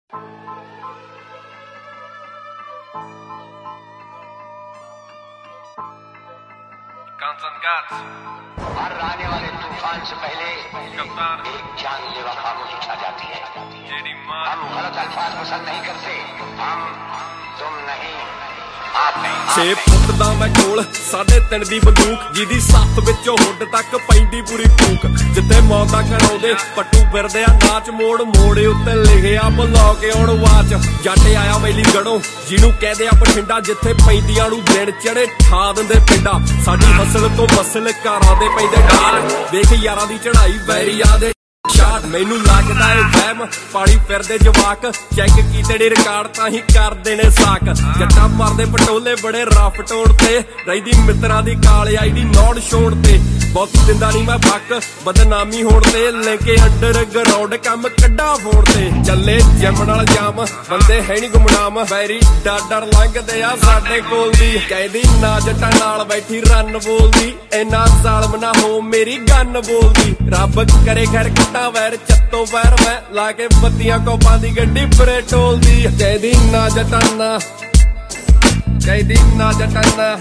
हर आने वाले तूफान से पहले कप्तान एक जानलेवा खामोशी छा जाती है। हम गलत अल्फाज पसंद नहीं करते, हम तुम नहीं 6 फुੱਟ ਦਾ ਮੈਂ ਕੋਲ 3.5 ਦੀ ਬੰਦੂਕ ਜਿਹਦੀ ਸੱਤ ਵਿੱਚੋਂ ਹੁੱਡ ਤੱਕ ਪੈਂਦੀ ਪੂਰੀ ਫੂਕ। ਜਿੱਥੇ ਮੌਤਾਂ ਕਰਾਉਂਦੇ ਪੱਟੂ ਫਿਰਦੇ ਆ ਨਾਚ ਮੋੜ ਮੋੜੇ ਉੱਤੇ ਲਿਖਿਆ ਬੁਲਾ ਕੇ ਆਉਣ ਵਾਚ। ਜੱਟ ਆਇਆ ਮੈਲੀ ਗੜੋਂ ਜਿਹਨੂੰ ਕਹਿੰਦੇ ਆ ਬਠਿੰਡਾ, ਜਿੱਥੇ ਪੈਂਦੀਆਂ ਨੂੰ ਦਿਨ ਚੜੇ ਠਾ ਦਿੰਦੇ ਪਿੰਡਾ। ਸਾਡੀ ਫਸਲ ਤੋਂ ਫਸਲ ਕਾਰਾਂ ਦੇ ਪੈਂਦੇ ਢਾਲ, ਵੇਖ ਯਾਰਾਂ ਦੀ ਚੜਾਈ ਵੈਰੀਆਂ ਦੇ ਸ਼ਾਟ। ਮੈਨੂੰ ਲੱਗਦਾ ਏ ਵਹਿਮ ਪਾਣੀ ਫਿਰਦੇ ਜਵਾਕ, ਚੈੱਕ ਕੀਤੇ ਡੇ ਰਿਕਾਰਡ ਤਾਂ ਹੀ ਕਰਦੇ ਨੇ ਸਾਕ। ਜੱਟਾਂ ਮਾਰਦੇ ਪਟੋਲੇ ਬੜੇ ਰਫ ਟੋੜ ਤੇ, ਰਹਿੰਦੀ ਮਿੱਤਰਾਂ ਦੀ ਕਾਲ ਆਈਡੀ ਨੌੜ ਛੋੜ ਤੇ। ਬਹੁਤੀ ਦਿੰਦਾ ਨਹੀਂ ਮੈਂ ਫੱਕ ਬਦਨਾਮੀ ਹੋਣ ਤੇ, ਲੈ ਕੇ ਅੰਡਰ ਗਰਾਊਂਡ ਕੰਮ ਕੱਢਾ ਫੋੜ ਤੇ। ਚੱਲੇ ਜਿਮ ਨਾਲ ਜਾਮ ਬੰਦੇ ਹੈ ਨੀ ਗੁਮਨਾਮ, ਵੈਰੀ ਡਰ ਲੰਘਦੇ ਆ ਸਾਡੇ ਕੋਲ ਦੀ। ਕਹਿੰਦੀ ਨਾ ਜੱਟਾਂ ਨਾਲ ਬੈਠੀ ਰੰਨ ਬੋਲਦੀ, ਇੰਨਾ ਜ਼ਾਲਮ ਨਾ ਹੋ ਮੇਰੀ ਗੰਨ ਬੋਲਦੀ। ਰੱਬ ਕਰੇ ਖੈਰ ਕੱਟਾ ਵੈਰ ਚੱਤੋ ਵੈਰ, ਮੈਂ ਲਾ ਕੇ ਬੱਤੀਆਂ ਕੋਪਾਂ ਦੀ ਗੱਡੀ ਪਰੇ ਟੋਲਦੀ। ਕਹਿੰਦੀ ਨਾ ਜੱਟਾਂ ਨਾ, ਕਹਿੰਦੀ ਨਾ ਜੱਟਾਂ ਨਾ।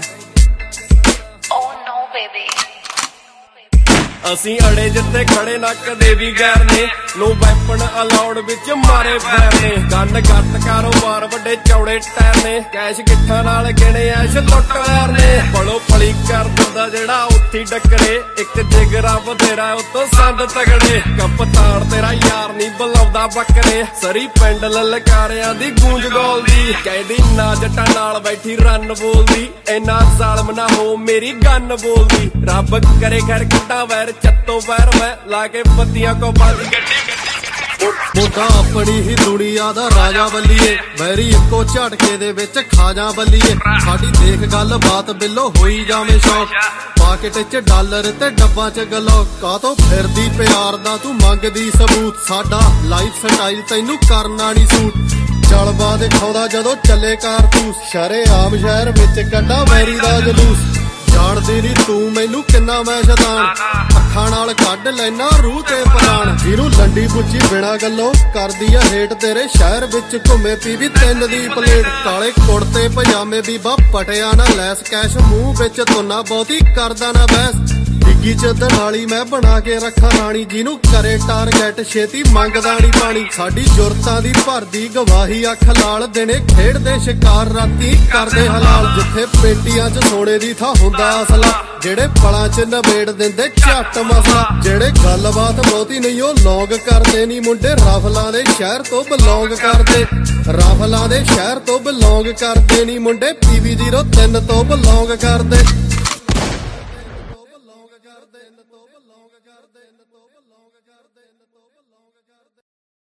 ਅਸੀਂ ਅੜੇ ਜਿੱਥੇ ਖੜੇ ਨਾ ਕਦੇ ਵੀ ਗੈਰ ਨੇ, ਨੋ ਵੈਪਨ ਅਲਾਉਡ ਵਿੱਚ ਮਾਰੇ ਪੈਰ ਨੇ। ਗੰਨ ਗੱਤ ਕਾਰੋਬਾਰ ਵੱਡੇ ਚੌੜੇ ਟਾਇਰ ਨੇ, ਕੈਸ਼ ਗਿੱਠਾਂ ਨਾਲ ਗਿਣੇ ਐਸ਼ ਲੁੱਟ ਵੈਰ ਨੇ। ਫੜੋ ਫਲੀ ਕਰ ਦਿੰਦਾ ਜਿਹੜਾ ਉੱਥੀ ਡੱਕਰੇ, ਇੱਕ ਜਿਗਰਾ ਬਥੇਰਾ ਉਤੋਂ ਸੰਦ ਤਗੜੇ। ਕਪਤਾਨ ਤੇਰਾ ਯਾਰ ਨੀ ਬੁਲਾਉਂਦਾ ਬੱਕਰੇ, ਸਰੀ ਪਿੰਡ ਲਲਕਾਰਿਆਂ ਦੀ ਗੂੰਜ ਗੋਲਦੀ। ਕਹਿੰਦੀ ਨਾ ਜੱਟਾਂ ਨਾਲ ਬੈਠੀ ਰੰਨ ਬੋਲਦੀ, ਇੰਨਾ ਜ਼ਾਲਮ ਨਾ ਹੋ ਮੇਰੀ ਗੰਨ ਬੋਲਦੀ। ਰੱਬ ਕਰੇ ਖੈਰ ਕੱਟਾ ਵੈਰ ਚੱਤੋ ਵੈਰ, ਮੈਂ ਲਾ ਕੇ ਬੱਤੀਆਂ ਕੋਪਾਂ ਦੀ ਗੱਡੀ। ਮੋਢਾ ਆਪਣੀ ਹੀ ਦੁਨੀਆ ਦਾ ਰਾਜਾ ਬੱਲੀਏ, ਵੈਰੀ ਇੱਕੋ ਝਟਕੇ ਦੇ ਵਿੱਚ ਖਾ ਜਾ ਬੱਲੀਏ। ਸਾਡੀ ਦੇਖ ਗੱਲ ਬਾਤ ਬਿੱਲੋ ਹੋਈ ਜਾਵੇਂ ਸ਼ੌਕ, ਪਾਕਟ 'ਚ ਡਾਲਰ ਤੇ ਡੱਬਾਂ 'ਚ ਗਲੋ। ਕਾਹਤੋਂ ਫਿਰਦੀ ਪਿਆਰ ਦਾ ਤੂੰ ਮੰਗਦੀ ਸਬੂਤ, ਸਾਡਾ ਲਾਈਫ ਸਟਾਈਲ ਤੈਨੂੰ ਕਰਨਾ ਨੀ ਸੂਟ। ਜਲਵਾ ਦਿਖਾਉਂਦਾ ਜਦੋਂ ਚੱਲੇ ਕਾਰਤੂਸ, ਸ਼ਰੇਆਮ ਸ਼ਹਿਰ ਵਿੱਚ ਕੱਢਾ ਵੈਰੀ ਦਾ ਜਲੂਸ। ਜਾਣਦੀ ਨੀ ਤੂੰ ਮੈਨੂੰ ਕਿੰਨਾ ਮੈਂ ਸ਼ੈਤਾਨ, ਅੱਖਾਂ ਨਾਲ ਕੱਢ ਲੈਣਾ ਰੂਹ ਤੇ ਪ੍ਰਾਣ। ਜਿਹਨੂੰ ਲੰਡੀ ਪੁੱਛੀ ਬਿਨਾ ਗੱਲੋਂ ਕਰਦੀ ਆ ਹੇਟ, ਤੇਰੇ ਸ਼ਹਿਰ ਵਿੱਚ ਘੁੰਮੇ ਪੀਵੀ 3 ਦੀ ਪਲੇਟ। ਕਾਲੇ ਕੁੜਤੇ ਪਜਾਮੇ ਬੀਬਾ ਪਟਿਆ ਨਾ ਲੈਸ, ਕੈਸ਼ ਮੂੰਹ ਵਿੱਚ ਤੁੰਨਾ ਬਹੁਤੀ ਕਰਦਾ ਨਾ ਬੈਸ। ਡਿੱਗੀ ਚ ਦਨਾਲੀ ਮੈਂ ਬਣਾ ਕੇ ਰੱਖਾਂ ਰਾਣੀ, ਜਿਹਨੂੰ ਕਰੇ ਟਾਰਗੇਟ ਛੇਤੀ ਮੰਗਦਾ ਨੀ ਪਾਣੀ। ਸਾਡੀ ਜੁਰਤਾਂ ਦੀ ਭਰਦੀ ਗਵਾਹੀ ਅੱਖ ਲਾਲ, ਦਿਨੇ ਖੇਡਦੇ ਸ਼ਿਕਾਰ ਰਾਤੀ ਕਰਦੇ ਹਲਾਲ। ਜਿੱਥੇ ਪੇਟੀਆਂ ਚ ਸੋਨੇ ਦੀ ਥਾਂ ਹੁੰਦਾ ਅਸਲਾ, ਜਿਹੜੇ ਪਲਾਂ ਚ ਨਵੇੜ ਦਿੰਦੇ ਝੱਟ ਮਸਲਾ। ਜਿਹੜੇ ਗੱਲਬਾਤ ਬਹੁਤੀ ਨਹੀਂ ਉਹ ਲੌਂਗ ਕਰਦੇ ਨੀ ਮੁੰਡੇ, ਰਾਫਲਾਂ ਦੇ ਸ਼ਹਿਰ ਤੋਂ ਬਿਲੋਂਗ ਕਰਦੇ। ਰਾਫਲਾਂ ਦੇ ਸ਼ਹਿਰ ਤੋਂ ਬਿਲੋਂਗ ਕਰਦੇ ਨੀ ਮੁੰਡੇ, PV03 ਤੋਂ ਬਿਲੋਂਗ ਕਰਦੇ।